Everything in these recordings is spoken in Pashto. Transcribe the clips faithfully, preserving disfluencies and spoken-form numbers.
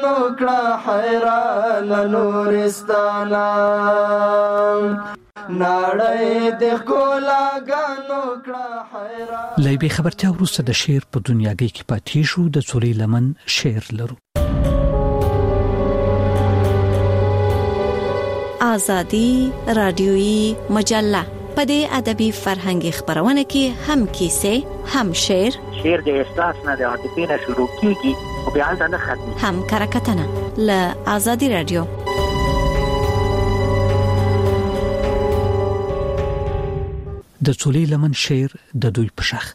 غانو کړه حیران نورستانا نړۍ د ښکلا غانو کړه حیران. لایبي خبرتیا وروسته د شعر په دنیاګۍ کې پاتې شو. د څولې لمن شعر لرو. آزادی رادیویی مجله په دې ادبي فرهنګي خبرونه کې هم کیسې هم شعر شعر د احساس نه د عاطفې نه شروع کیږي او بیا نه ختمي هم کرکټنه ل آزادی رادیو. د څولې لمن شعر د دوی په شخ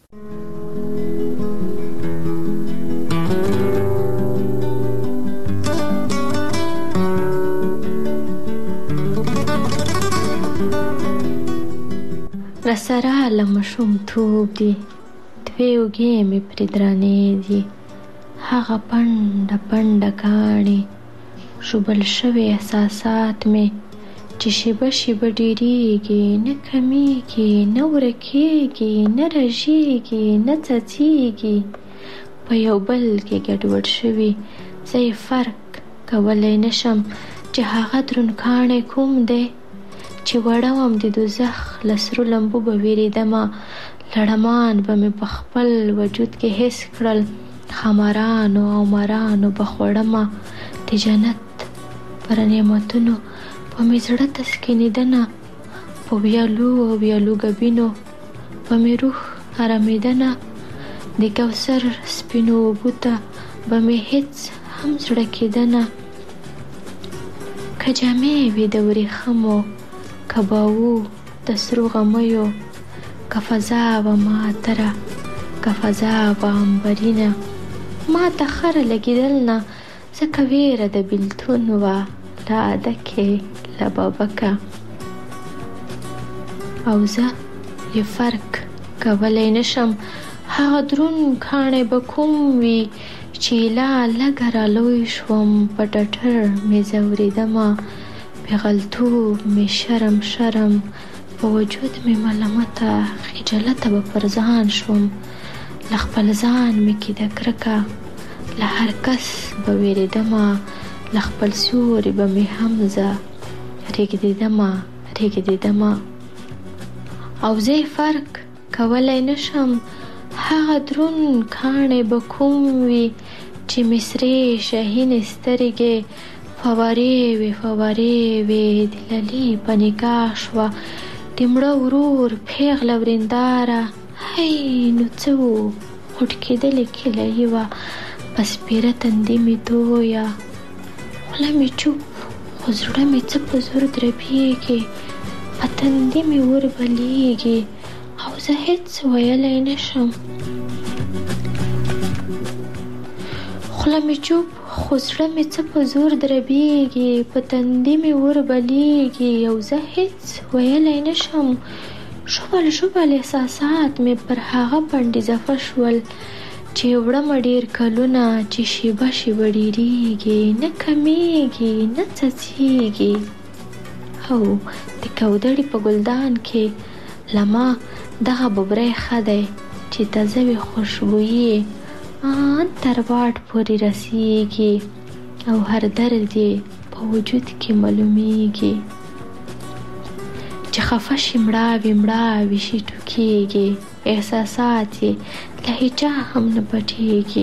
رسره لمشوم توب دی دوی وګې مې پردرانې دي هغه پنډه پنډه کاڼي شوبل شوي احساسات مې چې شیبه شیبه ډېرېږي نه کمیږي نه ورکېږي نه رژېږي نه څڅېږي په یو بل کې ګډوډ شوي زه یې فرق کولی نشم چې هغه دروند کاڼی کوم دی چې وړوم د دوزخ له سرو لمبو به وېرېدمه لړمان به مې په خپل وجود کې حس کړل خمارانو او مرانو به خوړمه د جنت پر نعمتونو په مې زړه تسکینېدنه په ویالو او ویالو ګبینو په مې روح ارامېدنه د کوثر سپینو اوبو ته به مې هېڅ هم زړه کېدنه که جامې وې د ورېښمو که باو د سرو غمیو که فضا وه معطره که فضا وه عنبرینه ما ته خره لګېدل نه ځکه ویره د بېلتون وه له عدکې له بابکه او زه یې فرق کولی نشم هغه دروند کاڼی به کوم وي چې لا لږه رالوی شوم په ټټر مې ځورېدمه پیغلتوب مې شرم شرم په وجود مې ملامته خجالته به پر ځان شوم له خپل ځان مې کې د کرکه له هر کس به وېرېدمه له خپل سیوري به مې هم زه رېږدېدمه رېږدېدمه او زه یې فرق کولی نشم هغه دروند کاڼی به کوم وي چې مې سرې شهینې سترګې فوارې وې فوارې وې د للي په نکاح شوه د مړه ورور پیغله ورېنداره هی نو څه و غوټ کېدلې کیلهیي وه په سپېره تندي مې تویه خوله مې چوپ خو زړه مې څه په زور دربېږي په تندي مې ور بلیږي او زه هېڅ ویلی نشم خوله مې چوپ خو زړه مې څه په زور دربېږي په تندي مې ور بلیږي او زه هېڅ ویلی نشم ژوبل ژوبل احساسات مې پر هغه پنډې ځفه شول چې وړمه ډېر کلونه چې شیبه شیبه ډېرېږي نه کمیږي نه څڅېږي او د کودړې په ګلدان کې له ما دغه ببری ښه دی چې تازه وي خوشبویي آن تر واټ پورې رسیږي او هر درد یې په وجود کې معلومیږي چې خفه شي مړاوي مړاوي شي ټوکېږي احساسات یې له هیچا هم نه پټېږي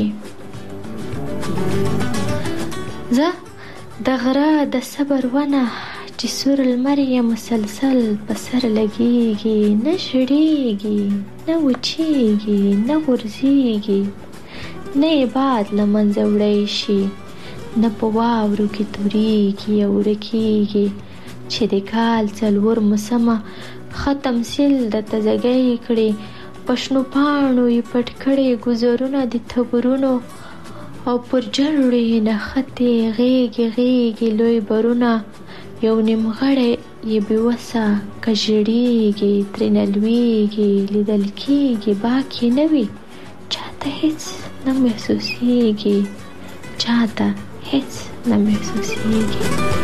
زه د غره د صبر ونه چې سور لمر یې مسلسل په سر لګېږي نه ژړېږي نه وچېږي نه غورځېږي نه یې باد له منځه وړی شي نه په واورو کې تورېږي او ورکېږي چې د کال څلور موسمه ښه تمثیل د تازهګۍ کړي په شنو پاڼو یې پټ کړي ګذرونه د تبرونو او پر جړو یې نښتې غیږې غیږې لوی برونه یو نیمغړی یې بېوسه که ژړېږي ترېنه لوېږي لیدل کېږي باک یې نه وي چاته هېڅ نه محسوسېږي چاته هېڅ نه محسوسېږي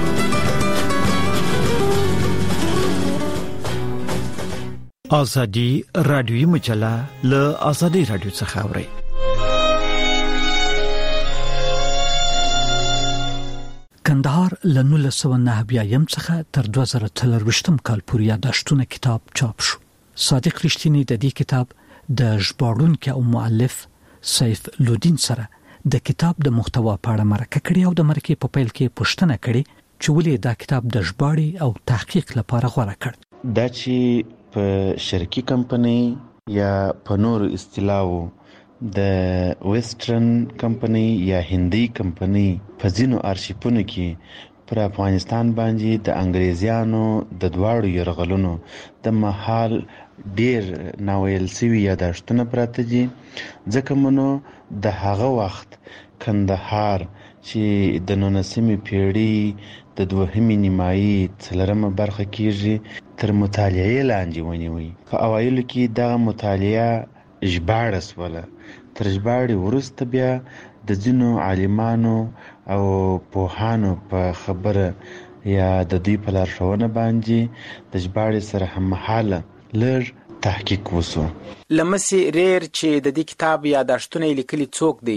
آزادی رادیویی مجله له آزادی رادیو څخه اورئ کندهار له نولس سوه نهه اویایم څخه تر دوه زره څلرویشتم کال پورې یادښتونه کتاب چاپ شو. صادق رښتینی د دې کتاب د ژباړونکي او مؤلف سیف لودین سره د کتاب د محتوا په اړه مرکه کړې او د مرکې په پیل کې پوښتنه کړې چې ولې دا کتاب د ژباړې او تحقیق لپاره غوره کړ. دا چې په شرکي کمپنۍ یا په نورو اصطلاحو د ویسټرن کمپنۍ یا هندي کمپنۍ په ځینو آرشیفونو کې پر افغانستان باندې د انګریزیانو د دواړو یرغلونو د مهال ډیر ناویل سوي یادښتونه پراته دي. ځکه منو د هغه وخت کندهار چې د نولسمې پیړۍ د دوهمې نیمایي څلورمه برخه کېږي تر مطالعې لاندې ونیوي. په اوایلو کې دغه مطالعه ژباړه سوله. تر ژباړې وروسته بیا د ځینو عالمانو او پوهانو په خبره یا د دوی په لارښوونه باندې د ژباړې سره هممهاله لږ تحقیق وسو. لمسی ریر چې د دې کتاب یادښتونه یې لیکلي څوک دی؟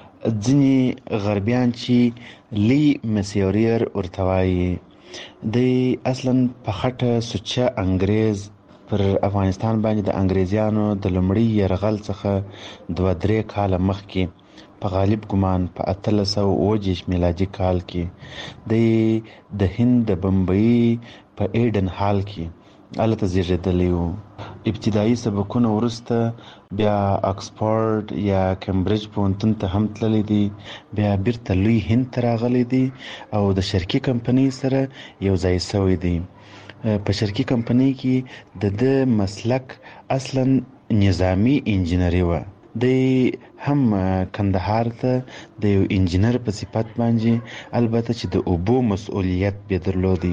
ځینې غربیان چې لی مسیوریر ورته وایي، دی اصلا په خټه سوچه انګریز پر افغانستان باندې د انګریزیانو د لومړي یرغل څخه دوه درې کاله مخکې په غالب ګمان په اتلس سوه اووه دېرش میلادي کال کې د د هند د بمبئی په ایډن هال کې هلته زیږېدلی و. ابتدایي سبقونه وروسته بیا اکسفورډ یا کمبریج پوهنتون ته هم تللی دی، بیا بیرته لوی هند ته راغلی دی او د شرکي کمپنۍ سره یو ځای شوی دی. په شرکي کمپنۍ کې د ده مسلک اصلا نظامی انجینري وه. دی هم کندهار ته د یو انجینر په صفت باندې البته چې د اوبو مسؤلیت به درلودي.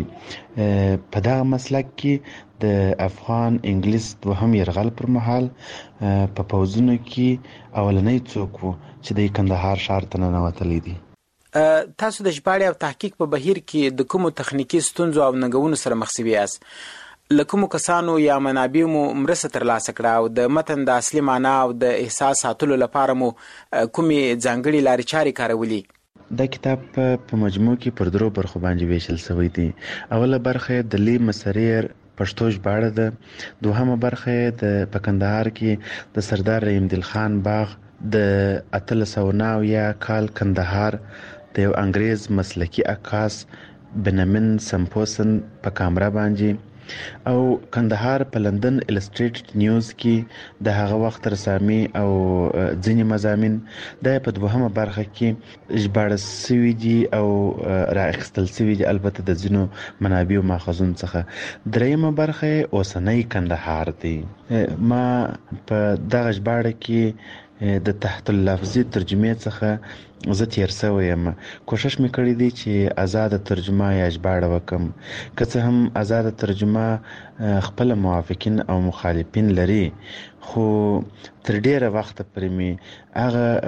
په دغه مسلک کې د افغان انګلیس دوهم یرغل پر مهال په پوځونو کې اولنی څوک و چې د کندهار ښار ته ننوتلی دی. تاسو د ژباړې او تحقیق په بهیر کې د کومو تخنیکي ستونزو او ننګونو سره مخ شوي یاست؟ له کومو کسانو یا منابعو مو مرسته ترلاسه کړه او د متن د اصلي معنا او د احساس ساتلو لپاره مو کومې ځانګړې لارې چارې کارولي؟ دا کتاب په مجموع کې پر درو برخو باندې ویشل شوی دی. اوله برخه د لی مسریر پښتو ژباړه ده. دوهمه برخه د په کندهار کې د سردار رحیم دل خان باغ د اتلس سوه نهه اویا کال کندهار د یو انګریز مسلکي عکاس بنیامین سمپوسن په کامره باندې او کندهار په لندن السټریټډ نیوز کې د هغه وخت رسامي او ځینې مضامین دا په دوهمه برخه کې ژباړل شوي دي او رااخیستل شوي دي، البته د ځینو منابعو ماخذونو څخه. دریمه برخه اوسنی کندهار دی. ما په دغه ژباړه کې د تحت اللفظي ترجمې څخه زه تیر شوی یم. کوشش مې کړی دی چې آزاده ترجمه یا ژباړه وکم، که څه هم آزاده ترجمه خپل موافقین او مخالفین لري، خو تر ډیره وخته پورې مې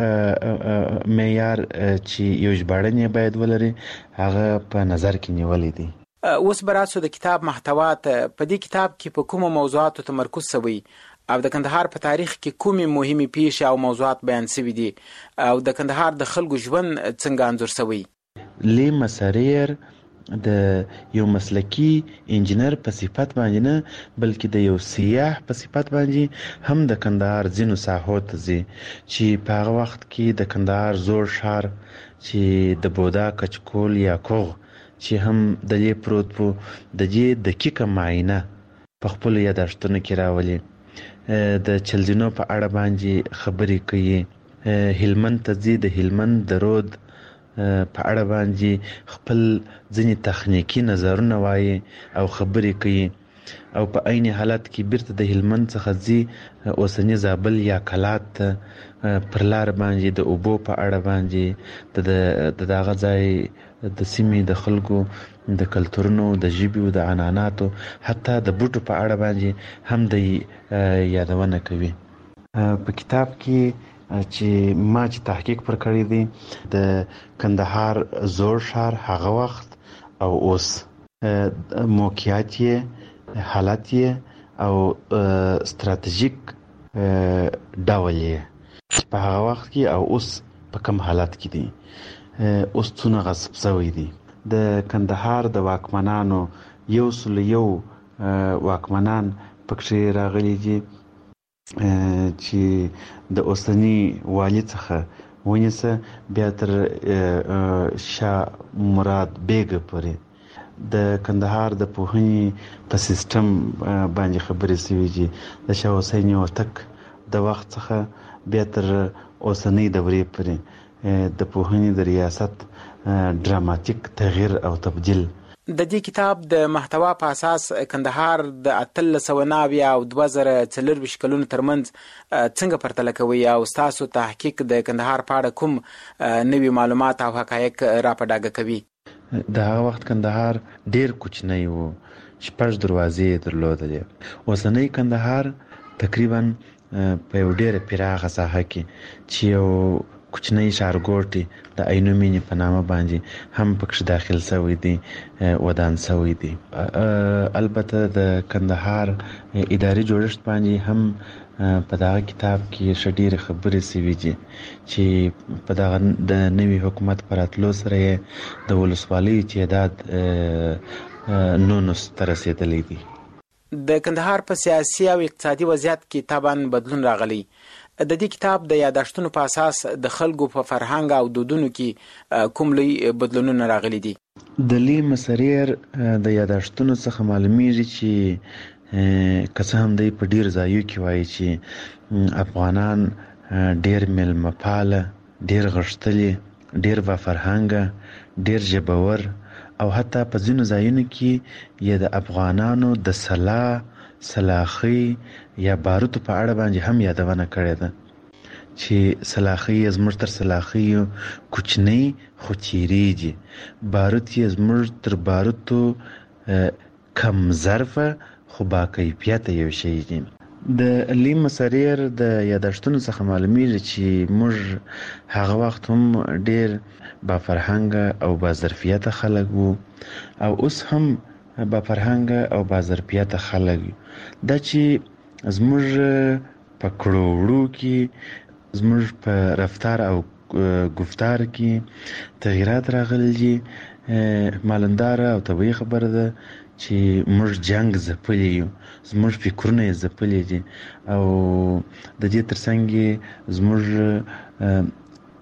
هغه معیار چې یو ژباړن باید ولري هغه په نظر کې نیولی دی. اوس براسو د کتاب محتوا ته، په دې کتاب کې په کومو موضوعاتو تمرکز شوی او د کندهار په تاریخ کې کومې مهمې پیښې او موضوعات بیان شوي دي او د کندهار د خلکو ژوند څنګه انځور شوی؟ لی مسریر د یو مسلکی انجینر په صفت باندې نه بلکې د یو سیاح په صفت باندې هم د کندهار ځینو ساحو ته ځي چې په هغه وخت کې د کندهار زوړ ښار چې د بودا کچکول یا کوغ چې هم د دې پروت و د دې دقیقه معاینه په خپلو یادښتونو کې راولي. د چلزینو په اړه باندې خبرې کوي. هلمند ته ځي، د هلمند د رود په اړه باندې خپل ځینې تخنیکي نظرونه وایي او خبرې کوي او په عین حالت کې بیرته د هلمند څخه ځي اوسني زابل یا کلات ته پر لار باندې د اوبو په اړه باندې د دغه ځای د سیمې د خلکو د کلتورونو د ژبې او د عنعناتو حتی د بوټو په اړه باندې هم د یادونه کوي. په کتاب کې چې ما چې تحقیق پر کړی دی د کندهار زوړ ښار هغه وخت او اوس موقعیت یې، حالت یې او ستراتیژیک ډول یې چې په هغه وخت کې او اوس په کوم حالت کې دی، اوس څونه غصب شوی دی. د کندهار د واکمنانو یو سل یو واکمنان پکې راغلي دي چې د اوسني والي څخه ونیسه بیا تر شاه مراد بیګ پورې د کندهار د پوهنې په سیستم باندې خبرې شوي دي د شاه حسین هوتک د وخت څخه بیا تر اوسنۍ دورې پورې د پوهنې د ریاست ډراماتیک تغییر او تبدیل. د دې کتاب د محتوا په اساس کندهار د اتلس سوه نوي او دوه زره څلرویشت کلونو ترمنځ څنګه پرتله کوي او ستاسو تحقیق د کندهار په اړه کوم نوي معلومات او حقایق را په ډاګه کوي؟ د هغه وخت کندهار ډیر کوچنی و، شپږ دروازې درلودلې. اوسنۍ کندهار تقریبا په یو ډیره پراخه ساحه کې چې یو کوچنی ښارګوټي د عینو مینې په نامه باندې هم پکې داخل شوی دی، ودان شوی دی. البته د کندهار اداري جوړښت باندې هم په دغه کتاب کې ښه ډېرې خبرې شوي دي چې په دغه د نوي حکومت په راتلو سره یې د ولسوالیو تعداد نولس ته رسېدلی دی. د کندهار په سیاسي او اقتصادي وضعیت کې طبعا بدلون راغلی. د دې کتاب د یاداشتونو په اساس د خلکو په فرهنګ او دودونو کې کوم لوی بدلونونه راغلي دي؟ د لی مسریر د یاداشتونو څخه معلومیږي چې که څه هم دی په ډیر ځایو کې وایي چې افغانان ډیر میلمه پاله، ډیر غښتلي، ډیر با فرهنګه، ډیر ژبور او حتی په ځینو ځایونو کې یې د افغانانو د سلا سلاخي یا باروتو په اړه باندې هم یادونه کړې ده چې سلاخي یې زموږ تر سلاخي کوچنی خو چیریږي، باروت یې زموږ تر باروتو کم ظرفه خو با کیفیته یو شی دی. د لی مسریر د یاداشتونو څخه معلومیږي چې موږ هغه وخت هم ډیر با فرهنګه او با ظرفیته خلک وو او اوس هم با فرهنګه او با ظرفیته خلک یو. دا چې زموږ په کړو وړو کې، زموږ په رفتار او گفتار کې تغییرات راغلي دي، مالنداره او طبیعي خبره ده چې موږ جنگ ځپلی یو، زموږ فکرونه یې ځپلی دي او د دې ترڅنګ زموږ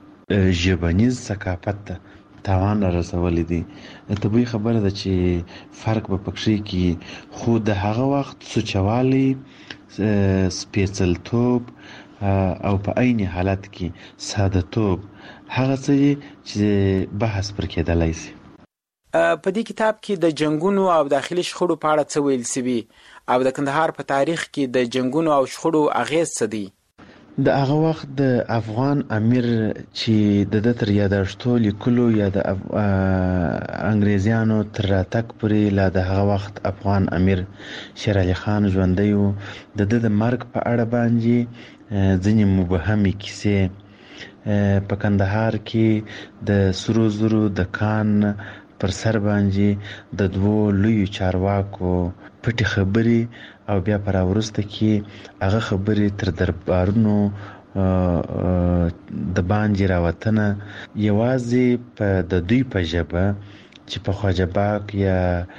ژبنیز ثقافت ته تاوان را رسولی دی. طبیعي خبره ده چې فرق به پکې کې خو د هغه وخت سوچوالی، سپیڅلتوب او په عین حالت کې ساده توب هغه څه چې بحث پر کېدلی شي. په دې کتاب کې د جنگونو او داخلي شخړو په اړه څه ویل شوي او د کندهار په تاریخ کې د جنگونو او شخړو اغیز څه دی؟ د هغه وخت د افغان امیر چې د ده تر یاداشتو لیکلو یا د انګریزیانو تر راتګ پورې لا د هغه وخت افغان امیر شیر علي خان ژوندی و، د ده د مرګ په اړه باندې ځینې مبهمې کیسې په کندهار کې د سرو زرو د کان پر سر باندې د دوو لویو چارواکو پټې خبرې او بیا پر وروسته کې هغه خبرې تر دربارونو د باندې راوتنه یوازې په د دوی په ژبه چې په خواجه باک یا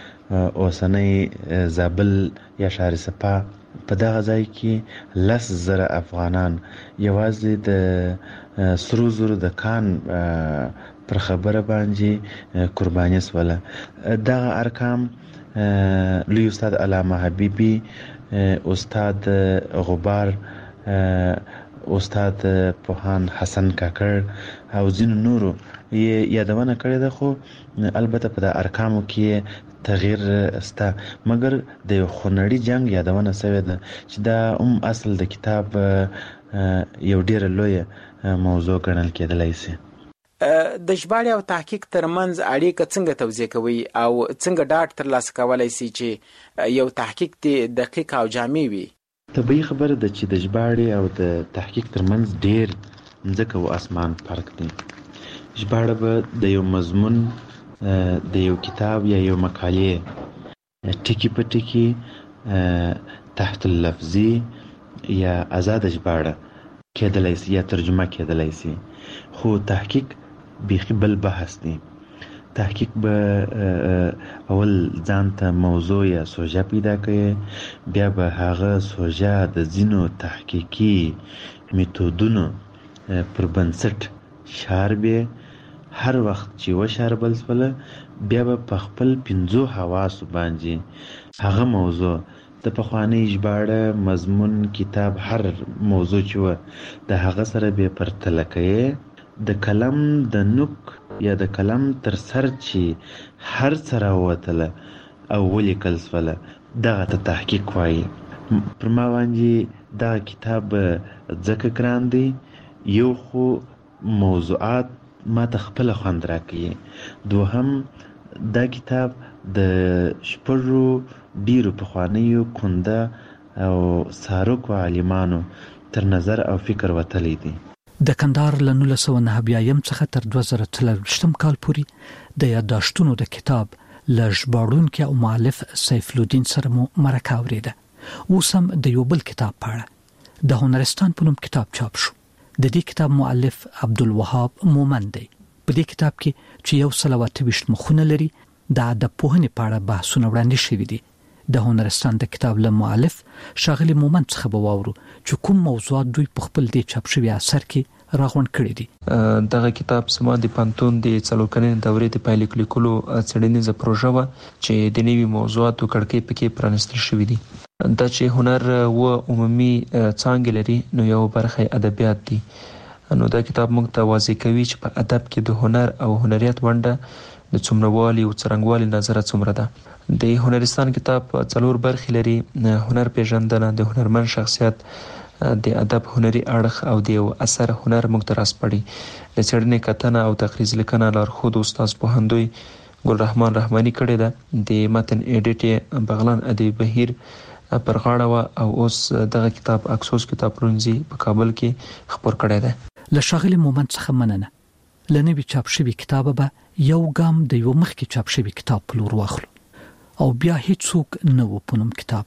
اوسنۍ زابل یا شهرسپا په دغه ځای کې لس زره افغانان یوازې د سرو زرو د کان پر خبره باندې قرباني سوله. دغه ارقام لوی استاد علامه حبیبی، استاد غبار، استاد پوهان حسن کاکړ او ځینو نورو یې یادونه کړې ده، خو البته په د ارقامو کې تغییر سته، مګر د یو خونړي جنگ یادونه شوې ده چې دا هم اصل د کتاب یو ډیره لویه موضوع ګڼل کېدلی شي. د ژباړې او تحقیق ترمنځ اړیکه څنګه توضیح کوي او څنګه ډاډ ترلاسه کولی شي چې یو تحقیق دې دقیق او جامع وي؟ طبیعي خبره ده چې د ژباړې او د تحقیق ترمنځ ډیر ځمکه او اسمان فرق دی. ژباړه به د یو مضمون د یو کتاب یا یو مقالې ټکی په ټکی تحت اللفظي یا آزاد ژباړه کېدلی شي یا ترجمه کېدلی شي، خو تحقیق بیخي بل بحث دی. تحقیق به اول ځان ته موضوع یا سوژه پیدا کړي، بیا به هغه سوژه د ځینو تحقیقي میتودونو پر بنسټ شاربې. هر وخت چې وشاربل سوله بیا به په خپل پنځو حواسو باندې هغه موضوع د پخوانۍ ژباړه مضمون کتاب هر موضوع چې وه د هغه سره بیا پرتله کوې. د قلم د نوک یا د قلم تر سر چې هر څه راووتله او ولیکل سوله دغه ته تحقیق وایي. پر ما باندې دغه کتاب ځکه ګران دی، یو خو موضوعات ما ته خپله خوند راکوي، دوهم دا کتاب د شپږو ډیرو پخوانیو کونده او سارکو عالمانو تر نظر او فکر وتلی دی. د کندهار له نولس سوه نهه اویایم څخه تر دوه زره څلرویشتم کال پورې د یادداشتونو د کتاب له ژباړونکي او مؤلف سیف الدین سره مو مرکه اورېده. اوس هم د یو بل کتاب په اړه د هنرستان په نوم کتاب چاپ شو. د دې کتاب مؤلف عبدالوهاب مومند دی. په دې کتاب کې چې یو سل او اته ویشت مخونه لري د ادب پوهنې په اړه بحثونه وړاندې شوي دي. د هنرستان د کتاب له مؤلف ښاغلي مومند څخه به واورو چې کوم موضوعات دوی په خپل دې چاپ شوي اثر کې راغونډ کړي دي. دغه کتاب سما د پانتون د څلور کلنې دورې د پایلیک لیکلو څېړنیزه پروژه وه چې د نوي موضوعاتو کړکۍ پکې پرانیستل شوي دي. دا چې هنر و عمومي څانګې لري نو یو برخه ادبیات دي. نو دا کتاب موږ ته واضح کوي چې په ادب کې د هنر او هنریت ونډه د څومروالي او څرنګوالي نظره څومره ده. د هنرستان کتاب څلور برخې لري: هنر پیژندنه، د هنرمند شخصیت، د ادب هنري اړخ او د یو اثر هنر موږ ته راسپړي. د څېړنې کتنه او تخریص لیکنه لارښود استاد پوهندوی ګل رحمان رحماني کړې ده. د متن ایډیټ بغلان ادبي بهیر پر غاړه وه او اوس دغه کتاب اکسوس کتابپلورنځي په کابل کې خپور کړی دی. له ښاغلي مومند څخه مننه. له نوي چاپ شوي کتابه به یو ګام د یو مخکې چاپ شوي کتاب په لور واخلو او بیا هیڅوک نه و په نوم کتاب.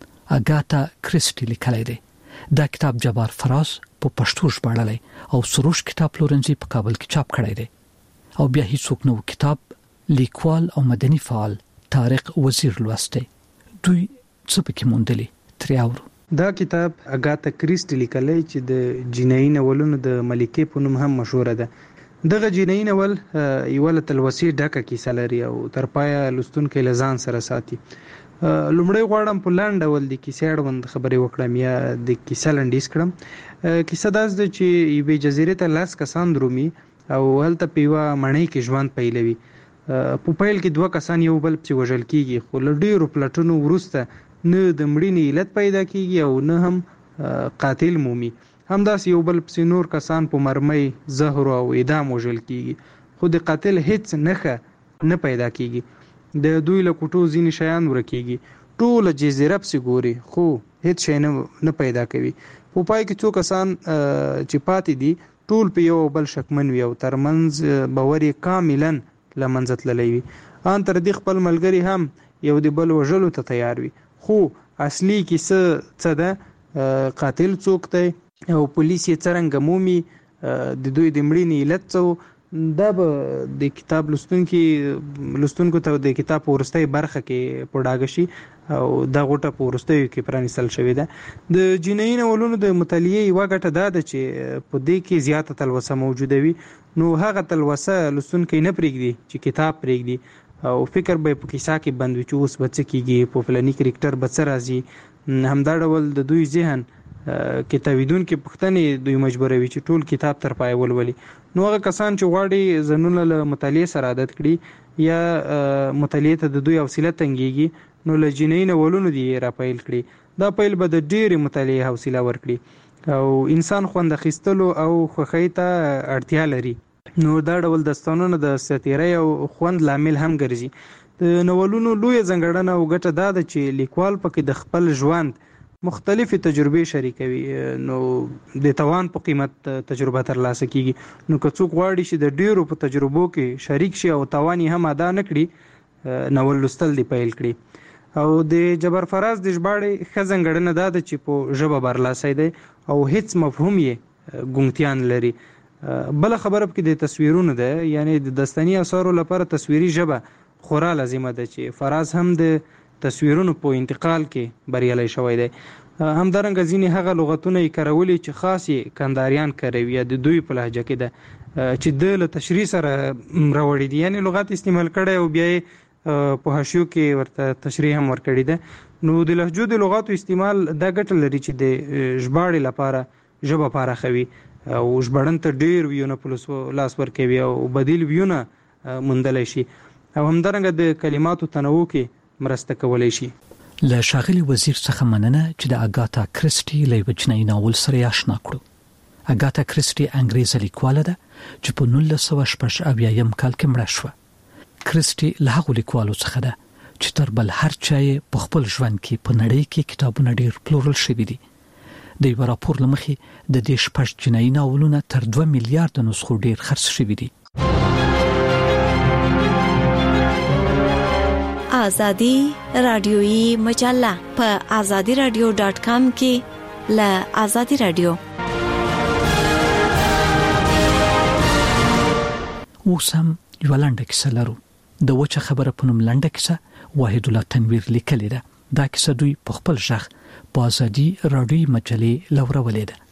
اګاتا کریسټي لیکلی دی. دا کتاب جبار فراز په پښتو ژباړلی او سروش کتابپلورنځي په کابل کې چاپ کړی دی. او بیا هیڅوک نه و کتاب لیکوال او مدني فعال طارق وزیر لوستی. دوی څه پکې موندلي ترې اورو. دا کتاب اګاتا کریسټي لیکلی چې د جنایي ناولونو د ملکې په نوم هم مشهوره ده. دغه جنایي ناول یوه له تلوسې ډکه کیسه لري او تر پایه لوستونکی له ځان سره ساتي. لومړی غواړم په لنډ ډول د کیسې اړوند خبرې وکړم یا د کیسه لنډیز کړم. کیسه داسې ده چې یوې جزیرې ته لس کسان درومي او هلته په یوه مړۍ کې ژوند پیلوي. په پیل کې دوه کسان یو بل پسې وژل کیږي، خو له ډېرو پلټنو وروسته نه د مړینې علت پیدا کیږي او نه هم قاتل مومي. همداسې یو بل پسې نور کسان په مرمۍ، زهر او اعدام وژل کیږي، خو د قاتل هیڅ نښه نه پیدا کیږي. د دوی له کوټو ځینې شیان ورکیږي. ټوله جزیره پسې ګوري خو هیڅ شی نه پیدا کوي. په پای کې څو کسان چې پاتې دي ټول په یو بل شکمن وي او ترمنځ باور یې کاملا له منځه تللی وي. ان تر دې خپل ملګري هم یو د بل وژلو ته تیار وي. خو اصلي کیسه څه ده، قاتل څوک دی او پولیس یې څرنګه مومي، د دوی د مړینې علت څه. دا به د کتاب لوستونکي لوستونکو ته د کتاب په وروستۍ برخه کې په ډاګه شي او دا غوټه په وروستیو کې پرانیستل شوې ده. د جنایي ناولونو د مطالعې یوه ګټه دا ده چې په دې کې زیاته تلوسه موجوده وي، نو هغه تلوسه لوستونکی نه پرېږدي چې کتاب پرېږدي او فکر به په کیسه کې بند وي چې اوس به څه کېږي، په فلاني کرکټر به څه راځي. همدا ډول د دوی ذهن کتابیدونکي پوښتنې دوی مجبوروي چې ټول کتاب تر پایه ولولي. نو هغه کسان چې غواړي ځانونه له مطالعې سره عادت کړي یا مطالعې ته د دوی حوصله تنګېږي نو له جنایي ناولونو دې را پیل کړي. دا پیل به د ډېرې مطالعې حوصله ورکړي او انسان خوند اخیستلو او خوښۍ ته اړتیا لري. نو دا ډول داستانونه د ساتیرۍ او خوند لامل هم ګرځي. د ناولونو لویه ځانګړنه او ګټه دا ده چې لیکوال پکې د خپل ژوند مختلفې تجربې شریکوي، نو د توان په قیمت تجربه ترلاسه کیږي. نو که څوک غواړي چې د ډیرو په تجربو کې شریک شي او توان یې هم ادا نه کړي، ناول لوستل دی پیل کړي. او د جبار فراز د ژباړې ښه ځانګړنه دا ده چې په ژبه برلاسی دی او هیڅ مفهوم یې ګونګتیا نه لري. بل خبره کې د تصویرونو ده، یعنی د داستاني اثارو لپاره تصویري ژبه خورا لازمه ده چې فراز هم د تصویرونو په انتقال کې بریالی شوی دی. همدارنګه ځینې هغه لغتونه یې کارولي چې خاص یې کنداریان کاروي یا د دوی په لهجه کې ده چې د له تشریح سره راوړي دي، یعنی لغت استعمال کړی او بیا یې په حاشیو کې ورته تشریح هم ورکړې ده. نو د لهجو د لغاتو استعمال دا ګټه لري چې د ژباړې لپاره ژبه پراخوي او ژباړن ته ډېر ویونه په لاس ورکوي او بدیل ویونه موندلی شي او همدارنګه د کلماتو تنوع کې مرسته کولی شي. له ښاغلي وزیر څخه مننه چې د اګاتا کریسټي له یوه جنایي ناول سره یې اشنا کړو. اګاتا کریسټي انګریزه لیکواله ده چې په نولس سوه شپږ اویایم کال کې مړه شوه. کریسټي له هغو لیکوالو څخه ده چې تر بل هر چا یې په خپل ژوند کې په نړۍ کې کتابونه ډېر پلورل شوي دي. د یوه راپور له مخې د دې شپږ جنایي ناولونه تر دوه میلیارده نسخو ډېر خرڅ شوي دي. آزادی رادیویی مجله په آزادی رادیو ډاٹ کام کې له آزادی رادیو. اوس هم یوه لنډه کیسه لرو. د وچه خبره په نوم لنډه کیسه واحد الله تنویر لیکلې ده. دا کیسه دوی په خپل ژغ په آزادی رادیویی مجلې لورولې ده.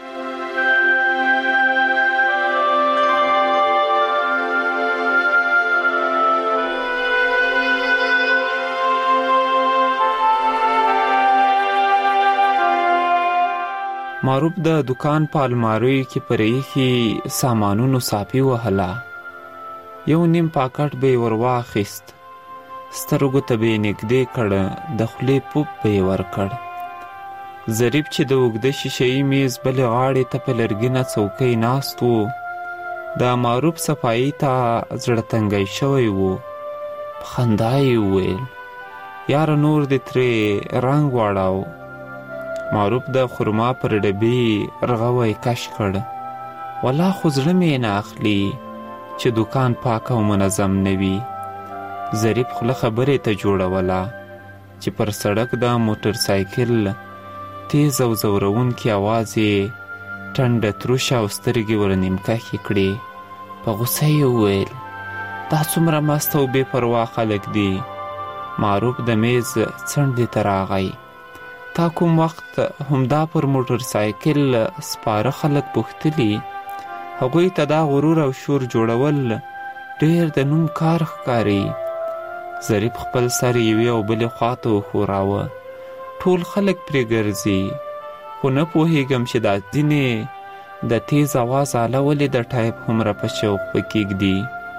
معروف د دکان په الماریو کې پرېښي سامانونو صافي وهله. یو نیم پاکټ به یې ور واخیست، سترګو ته به یې نږدې کړ، د خولې پوپ به یې ورکړ. ظریف چې د اوږده شیشهیي میز بلې غاړې ته په لرګینه څوکۍ ناست و، د معروف صفایي ته زړه تنګی شوی و. په خندا یې وویل: یاره نور دې ترې رنګ واړاو. معروف د خرما پر ډبې رغوی کش کړ. والله خو زړه مې نه اخلي چې دکان پاک او منظم نه وي. ظریف خوله خبرې ته جوړوله چې پر سړک د موټر سایکل تیز او زورونکي اواز یې ټنډه تروشه او سترګې ور نیمکښې کړې. په غوسه یې وویل: دا څومره مست او بې پروا خلک دي. معروف د میز څنډې ته راغی. تا کوم وخت همدا پر موټر سایکل سپاره خلک پوښتلي؟ هغوی ته دا غرور او شور جوړول ډېر د نوم کار ښکاري. ظریف خپل سر یوې او بلې خواته وښوراوه. ټول خلک پرې ګرځي، خو نه پوهېږم چې دا ځینې د تیز اواز آله ولې د ټایپ هومره په شوق په کېږدي.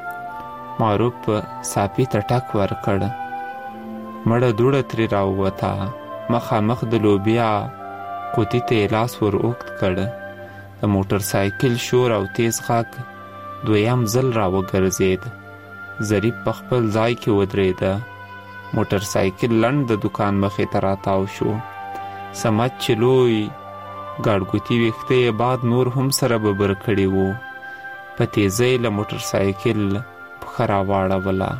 معروف صافي ته ټک ورکړ. مړه دوړه ترې راووته. مخامخ د لوبیا قوطي ته یې لاس ور اوږد کړ. د موټر سایکل شور او تیز غږ دویم ځل را وګرځېد. ظریف په خپل ځای کې ودرېده. موټر سایکل لنډ د دکان مخې ته راتاو شو. صمد چې لوی ګاډګوتي ویښته یې باد نور هم سره ببر کړي وو. په تیزۍ له موټر سایکل پښه راواړوله.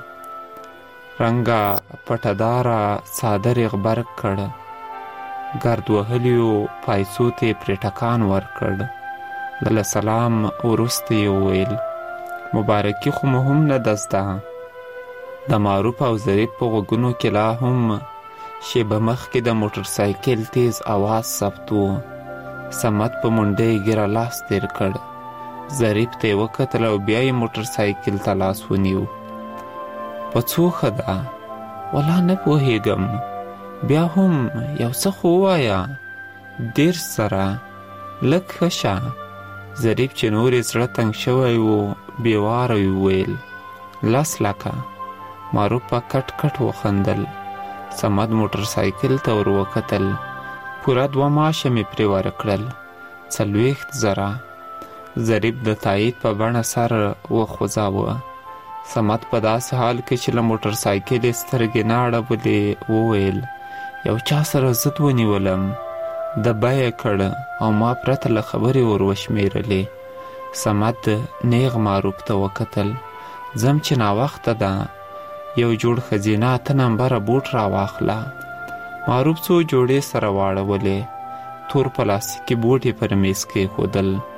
رنګه پټهداره څادر یې غبرګ کړ. ګرد وهلیو پایڅو ته یې پرې ټکان ورکړ. له سلام وروسته یې وویل: مبارکي خو مو هم نه ده زده. د معروف او ظریف په غوږونو کې لا هم شیبه مخکې د موټر سایکل تیز اواز ثبت و. صمد په منډه یې ګیره لاس تیر کړ. ظریف ته یې وکتل او بیا یې موټر سایکل ته لاس ونیو. په څو ښه ده؟ والله نه پوهېږم. بیا هم یو څه خو ووایه. دېرش سره لږ ښه شه. ظریف چې نور یې زړه تنګ شوی و بېواره یې وویل: لس لکه. معروف په کټ کټ وخندل. صمد موټر سایکل ته ور وکتل. پوره دوه ماشه مې پرې ورکړل. څلوېښت زره. ظریف د تایید په بڼه سر وخوځاوه. صمد په داسې حال کې چې له موټر سایکل یې سترګې نه اړولې وویل: یو چا سره ضد ونیولم، د بیه کړ او ما پرته له خبرې ور وشمېرلې. صمد نیغ معروف ته وکتل. ځم چې ناوخته ده، یو جوړ ښځینه اته نمبره بوټ راواخله. معروف څو جوړې سره واړولې. تور پلاستیکي بوټ یې پر میز کېښودل.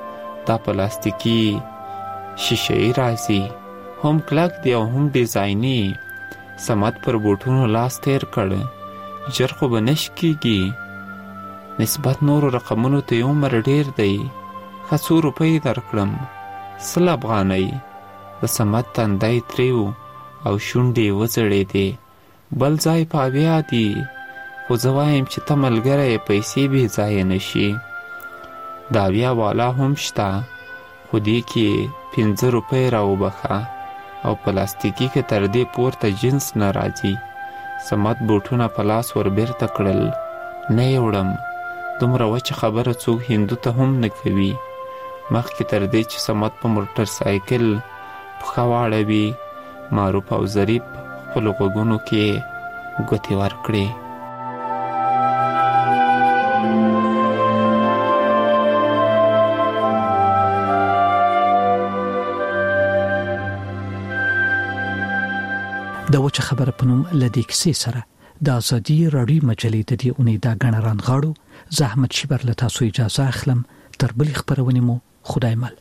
دا پلاستیکی شیشه‌ای راځي، هم کلک دی او هم ډیزایني. صمد پر بوټونو لاس تیر کړ. ژر خو به نش کېږي، نسبت نورو رقمونو ته یې عمر ډیر دی. ښه څو روپۍ درکړم، سل افغانۍ. د صمد تندی تریو او شونډې وځړېدې. بل ځای په اویا دي، خو زه وایم چې ته ملګری یې، پیسې بې ځایه نه شي. د اویا والا هم شته، خو دې کې پنځه روپۍ راوبخه او پلاستیکي که تر دې پورته جنس نه راځي. صمد بوټونه په لاس ور بیرته کړل. نه یې وړم، دومره وچه خبره څوک هندو ته هم نه کوي. مخکې تر دې چې صمد په موټر سایکل پښه واړوي، معروف او ظریف خپلو غوږونو کې ګوتې ورکړې. د وچه خبره په نوم له دې کیسې سره د ازادي راډیو مجلې د دې اونۍ دا ګڼه رانغاړو. زه احمد شیبر له تاسو اجازه اخلم. تر بلې خبرونې مو خدای مل.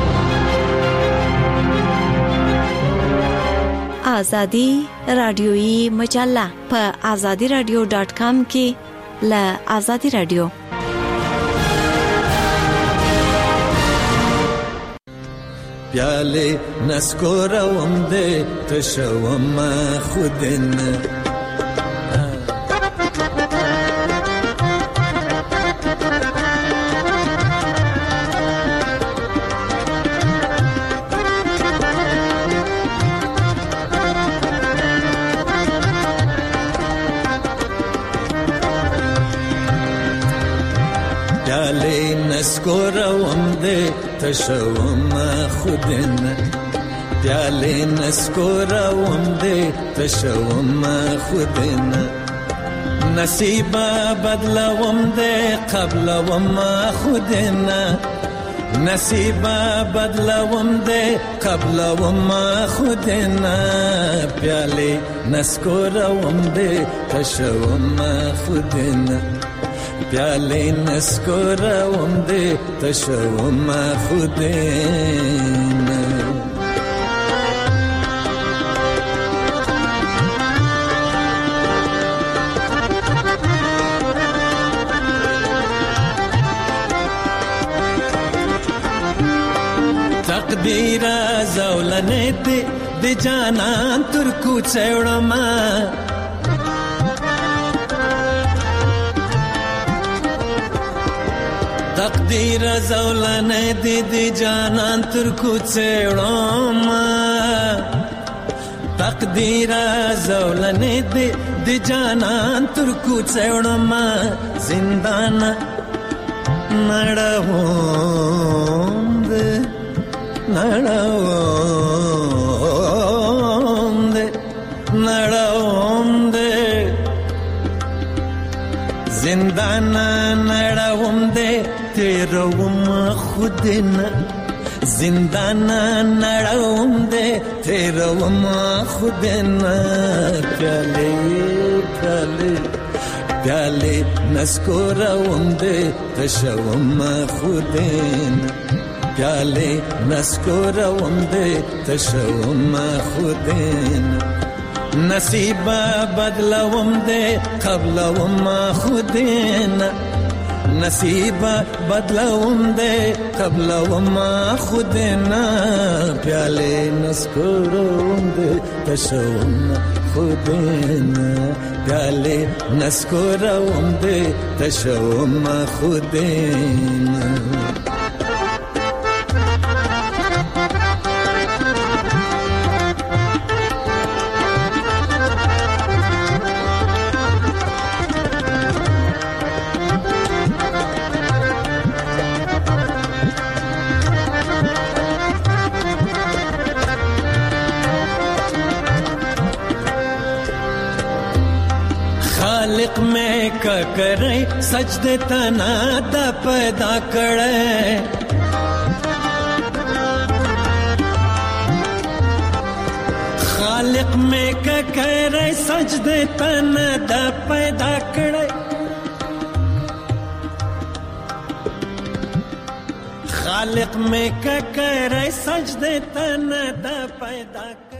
ازادي راډیوي مجله په ازادي راډیو ډاټ کام کې له ازادي راډیو پیاله نسکورم دې تشوم خودن نسکورم دې تشوم خودن پیاله نسکورم دې تشوم خودن نصیب بدلوم دې قبلوم خودن نصیب بدلوم دې قبلوم خودن پیاله نسکورم دې تشوم خودن پیاله نسکورم دې تشوم خودن تقدیر زولنه دې د جانان تر کوڅه وړم تقدیر زولنه دی دی جانان تر کوڅه وړم تقدیر زولنه دی دی جانان تر کوڅه وړم زندان نړوم دې نړوم دې نړوم دې زندان نړوم دې تیروم خودن زندان نړوم دې تیروم خودن پیاله پیاله پیاله نسکورم دې تشوم خودن پیاله نسکورم دې تشوم خودن نصیب بدلوم دې قبلوم خودن نصیب بدلوم دې قبلوم خودنا پیاله نسکورم دې تشوم خودنا پیاله نسکورم دې تشوم خودنا خالق میں کا کرے سجدے تنا دا پیدا کرے خالق میں کا کرے سجدے تنا دا پیدا کرے خالق میں کرے سجدے تن دا پیدا